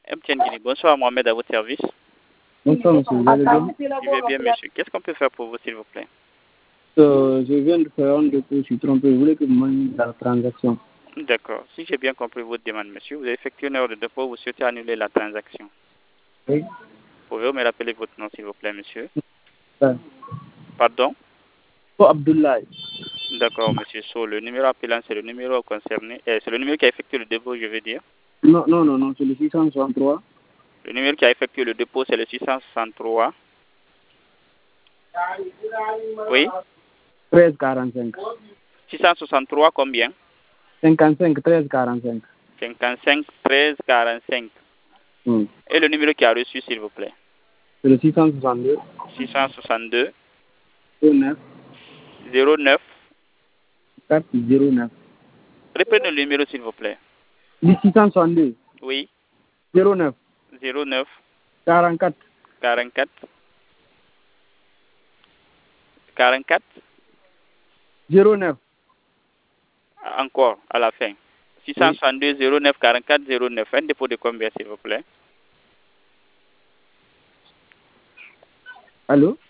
MTN Guinée. Bonsoir, Mohamed, à votre service. Bonsoir, monsieur. Vous allez bien? Je vais bien, monsieur. Qu'est-ce qu'on peut faire pour vous, s'il vous plaît? Je viens de faire un dépôt, je suis trompé. Je voulais que vous m'annuliez la transaction. D'accord. Si j'ai bien compris votre demande, monsieur, vous avez effectué une heure de dépôt, vous souhaitez annuler la transaction. Oui. Pouvez-vous me rappeler votre nom, s'il vous plaît, monsieur? Ouais. Pardon? Oh, Abdoulaye. D'accord, monsieur So. Le numéro appelant, c'est le numéro concerné. C'est le numéro qui a effectué le dépôt, je veux dire. Non, c'est le 663. Le numéro qui a effectué le dépôt, c'est le 663. Oui? 1345. 663 combien? 55 1345. 55 13 45. Et le numéro qui a reçu, s'il vous plaît? C'est le 662. 662 09 09. 409. Reprenez le numéro, s'il vous plaît. 662. Oui. 09 09 44 44 44. 09. Encore à la fin. 662 09 44 09. Un dépôt de combien, s'il vous plaît? Allô?